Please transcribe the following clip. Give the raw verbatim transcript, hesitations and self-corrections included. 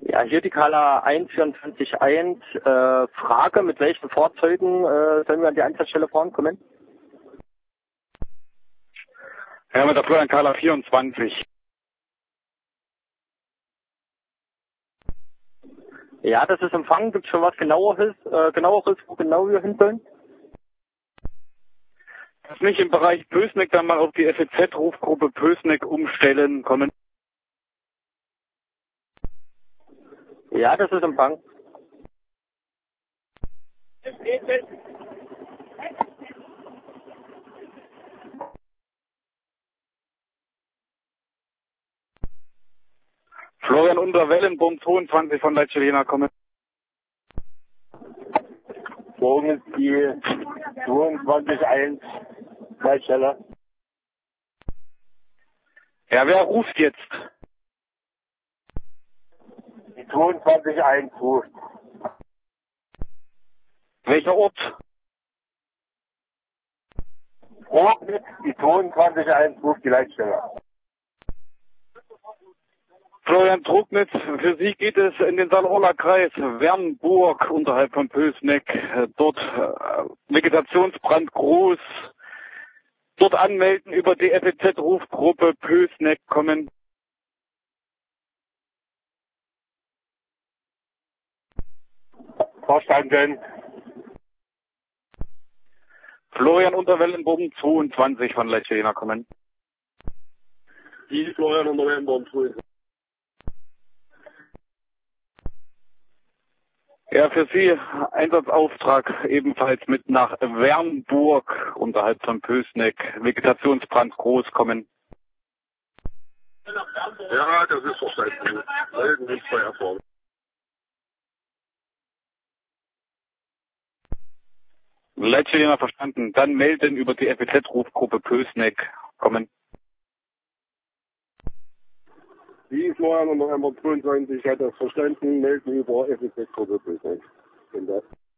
Ja, hier die Kala eins vier zwei eins. Äh, Frage, mit welchen Fahrzeugen äh, sollen wir an die Einsatzstelle fahren? Kommen? Ja, mit der Florian Kala vierundzwanzig. Ja, das ist Empfang. Gibt es schon was genaueres, äh, genaueres, wo genau wir hin sollen? Das nicht im Bereich Pößneck, dann mal auf die F E Z-Rufgruppe Pößneck umstellen. Kommen? Ja, das ist Empfang. Florian Unterwellenboom zweiundzwanzig von Leitschelena, kommen. Morgen ist die zweiundzwanzig eins Leitstelle. Ja, wer ruft jetzt? Die zweiundzwanzig eins ruft. Welcher Ort? Rognitz, die zweiundzwanzig eins ruft die Leitstelle. Florian Trugnitz, für Sie geht es in den Salorla-Kreis, Wernburg, unterhalb von Pößneck. Dort äh, Vegetationsbrand groß. Dort anmelden über die F E Z-Rufgruppe Pößneck, kommen. Verstanden. Florian Unterwellenbogen zweiundzwanzig von Leitschelena, kommen. Die Florian Unterwellenbogen zweiundzwanzig. Ja, für Sie Einsatzauftrag ebenfalls mit nach Wernburg, unterhalb von Pößneck. Vegetationsbrand groß, kommen. Ja, das ist verstanden. Melden Sie bei Erfolg. Leitstelle verstanden. Dann melden über die F E Z-Rufgruppe Pößneck, kommen. Die Florian Unterwellenbogen zweiundzwanzig hat das verstanden. Melden über F E Z-Gruppe.